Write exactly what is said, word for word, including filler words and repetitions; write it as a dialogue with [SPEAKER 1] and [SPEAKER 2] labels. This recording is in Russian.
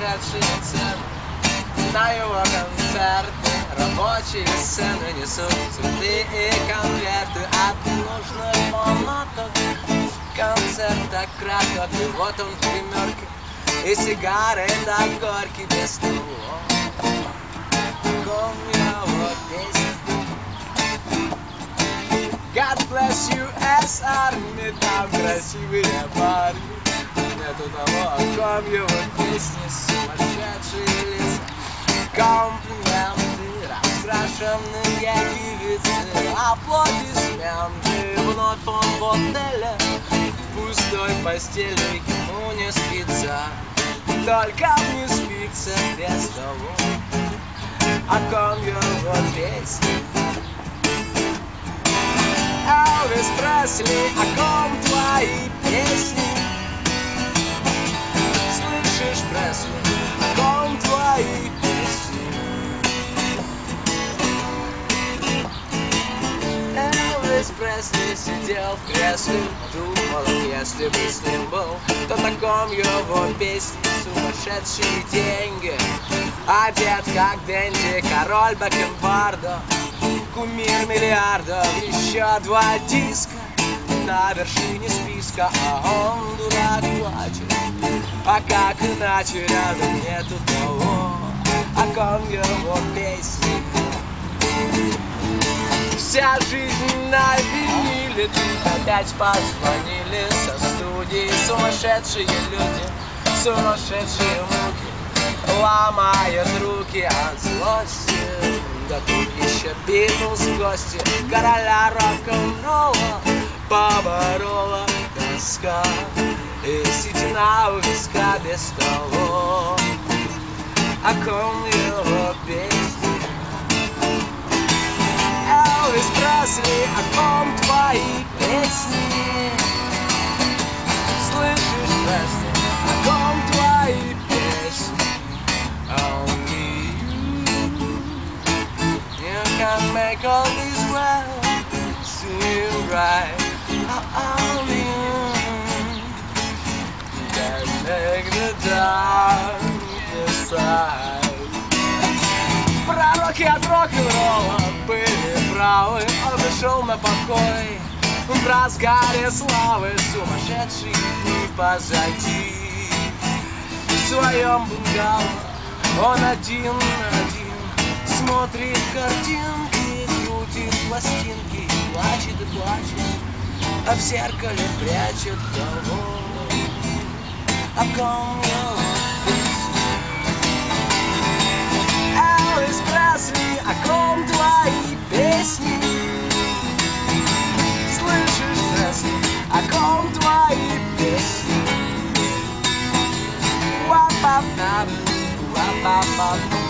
[SPEAKER 1] сумасшедшие цены на его концерты. Рабочие сцены несут цветы и конверты от ненужных фанатов. Концерт так краток, и вот он в примерке, и сигары так горький без того, о ком его песня. God bless you, эс Army, там красивые парни. Нету того, о ком его песни, сумасшедшие лица. Комплименты, раскрашенные девицы, аплодисменты. Вновь он в отеле, в пустой постели, ему не спится. Только не спится без того, о ком его песни. Элвис Пресли, о ком твои песни? Слышишь, Пресли, о ком твои песни? Элвис Пресли сидел в кресле, думал, если бы с ним был, то на ком его песни? Сумасшедшие деньги, одет как Дэнди, король бакенбардов, кумир миллиардов, еще два диска на вершине списка, а он, дурак, плачет. А как иначе, рядом нету того, о ком его песни. Вся жизнь на виниле, тут опять позвонили со студии. Сумасшедшие люди, сумасшедшие муки, ломают руки от злости. Да тут еще Битлз в гости, короля рок-н-ролла поборола тоска и седина у виска без того, о ком его песни. Элвис Пресли, о ком твои песни? Слышишь, Пресли, о ком твои песни? Only you can make all these words seem right. Only you can make the darkness bright. Пророки от рок-н-ролла были правы, он пришел на покой в разгаре славы. Сумасшедшие дни позади. В своем бунгало он один на один смотрит картинки, крутит пластинки, плачет и плачет, а в зеркале прячет того, о ком его песни. Элвис Пресли, о ком твои песни? Слышишь, Пресли, о ком твои песни? Ва-па-па, ва-па-па.